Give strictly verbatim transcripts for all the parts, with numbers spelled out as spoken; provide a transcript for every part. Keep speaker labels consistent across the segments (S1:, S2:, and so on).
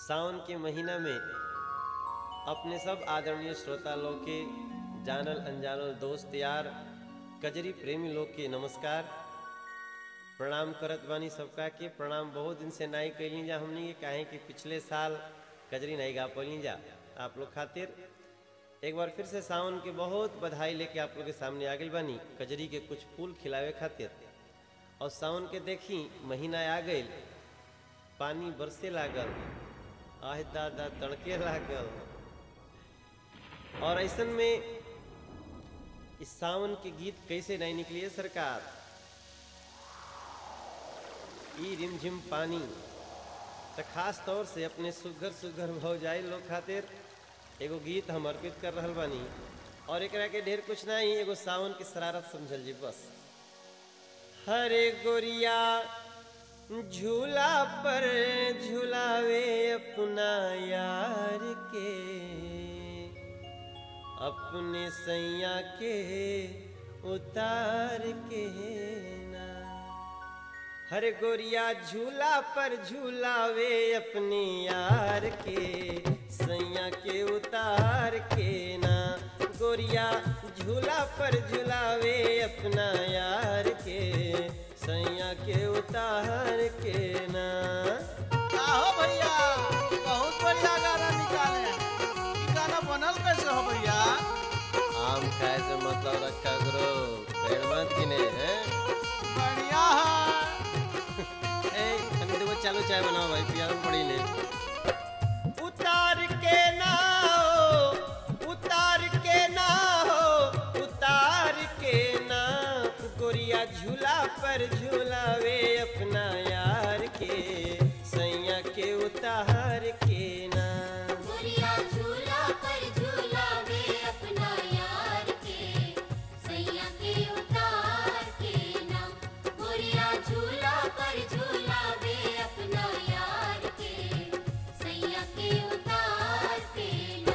S1: सावन के महीना में अपने सब आदरणीय श्रोता लोग के जानल अनजानल दोस्त यार कजरी प्रेमी लोग के नमस्कार प्रणाम करत बानी। सबका के प्रणाम। बहुत दिन से नाई कैली जा हमनी के काहे कि पिछले साल कजरी नहीं गा पैली जा आप लोग खातिर। एक बार फिर से सावन के बहुत बधाई लेके आप लोग के सामने आ गई बानी कजरी के कुछ फूल खिलावे खातिर। और सावन के देखी महीना आ गई, पानी बरसे लागल, आह दादा तड़के लागल। और ऐसन में इस सावन के गीत कैसे नहीं निकलिए सरकार। ई रिमझिम पानी तो खास तौर से अपने सुघर सुघर भौजाई लोग खातिर एगो गीत हम अर्पित कर रहल बानी। और एकरा के ढेर कुछ नहीं, एगो सावन की शरारत समझल जी बस। हरे गोरिया झूला पर झूलावे अपना यार के, अपने सैया के उतार के ना। हरे गोरिया झूला पर झूलावे अपने यार के, सैया के उतार के ना। गोरिया झूला पर झूलावे अपना यार के, सैया के उतार के ना।
S2: हो भैया बहुत बढ़िया गाना निकाले हैं। ये गाना बनल कैसे हो भैया?
S1: आम खाए से मतलब रखा करो, पेड़ मत गिने हैं।
S2: बढ़िया है।
S1: ए तनी देखो चालू चाय बनाओ भाई, पियानो पड़ी ले। उतार के ना हो, उतार के ना हो, उतार के ना। गोरिया झूला पर झूलावे अपना यार के, सैया के उतार के ना।
S3: गोरिया झूला पर झूलावे अपना यार के, सैया के उतार के ना। गोरिया झूला पर झूलावे अपना यार के, सैया के उतार के ना।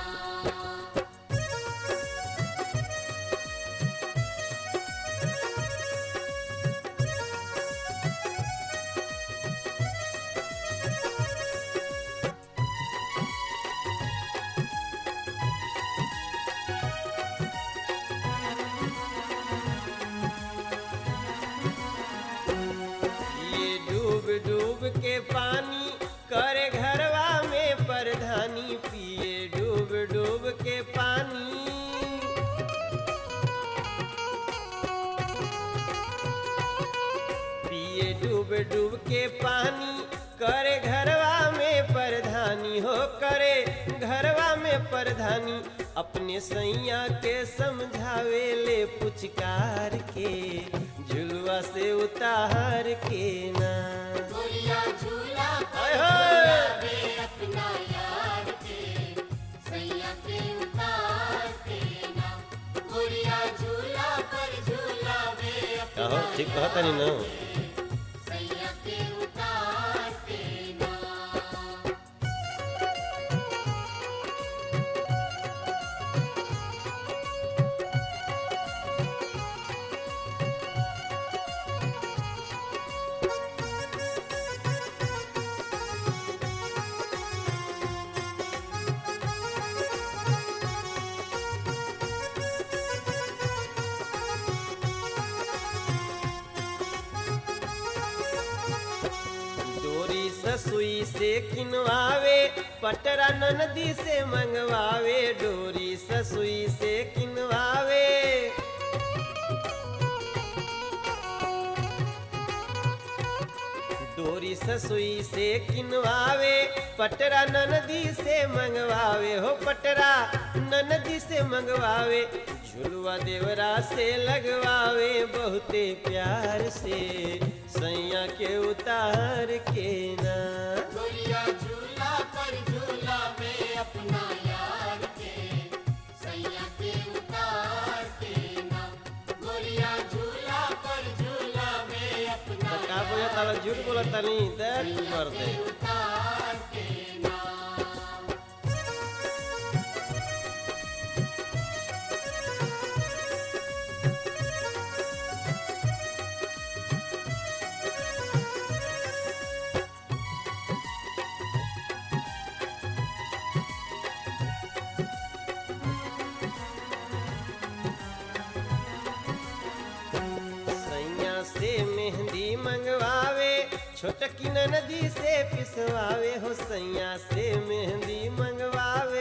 S1: ये डूब डूब के पानी करे घरवा में परधानी, पिए डूब डूब के पानी। पिए डूब डूब के पानी करे घरवा में परधानी हो, करे घरवा में परधानी। अपने सैया के समझावे ले पुचकार के, झुलवा से उतार के ना।
S3: गोरिया झूला
S1: हाय
S3: पर
S1: हाय।
S3: झूलावे अपना यार के, सैया के उतार के ना। गोरिया झूला पर झूलावे अपना
S1: कहो ठीक कहता नहीं ना।
S3: सैया के उतार के ना।
S1: डोरी ससुई से किनवावे, पटरा ननदी से मंगवावे। डोरी ससुई से किनवावे, डोरी ससुई से किनवावे। पटरा ननदी से मंगवावे हो, पटरा ननदी से मंगवावे। झुलवा देवरा से लगवावे बहुते प्यार से, सैया के उतार के ना।
S3: गोरिया झूला पर झूलावे अपना यार के, सैया के उतार के ना। गोरिया झूला पर झूलावे अपना
S1: तो का बोला ताला झूठ बोला तनी देख मर दे।
S3: उतार के ना।
S1: छोटकी नदी से पिसवावे हो सैया से मेहंदी मंगवावे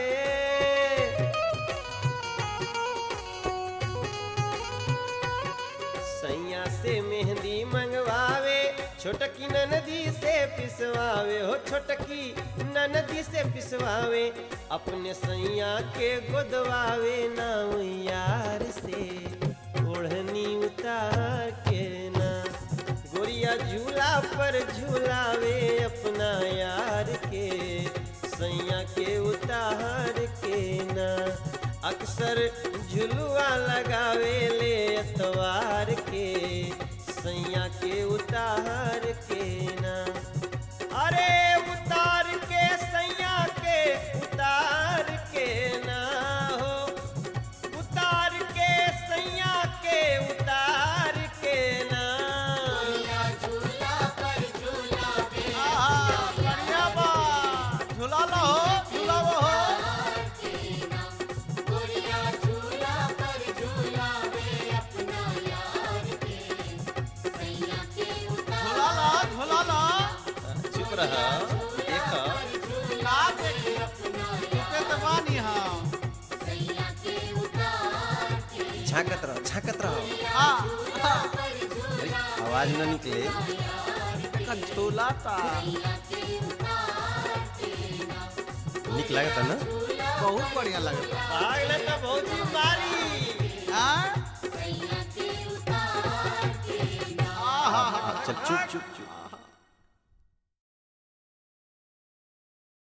S1: सैया से मेहंदी मंगवावे छोटकी नदी से पिसवावे हो छोटकी नदी से पिसवावे अपने सैया के गोदवावे ना यार से ओढ़नी उतार के ना गोरिया झूला पर झूलावे अपना यार के सैया के उतार के ना अक्सर झुलुआ लगावे ले अतवार के सैया के उतार के ना अरे उतार के सैया के उतार के ना हो उतार के सैया के उतार के ना
S3: गोरिया झूला पर झूलावे
S2: आहा बढ़िया बा झूला लो झूलावो हो
S3: ना गोरिया झूला पर झूलावे अपना यार के सैया के
S2: झूला लो झूला लो
S1: चुप रहा देखा
S2: का देखी के तो बानी हम
S3: सैया के उतार के
S1: झांकत रहो झांकत रहो
S2: आ
S1: अरे, आवाज न निकले
S2: का झूला ता
S1: निक लागता ना
S2: बहुत बढ़िया लगता
S1: पागल तो बहुत ही मारी
S2: हां
S3: सैया के उतार के
S2: आहा
S1: चल चुप चुप चुप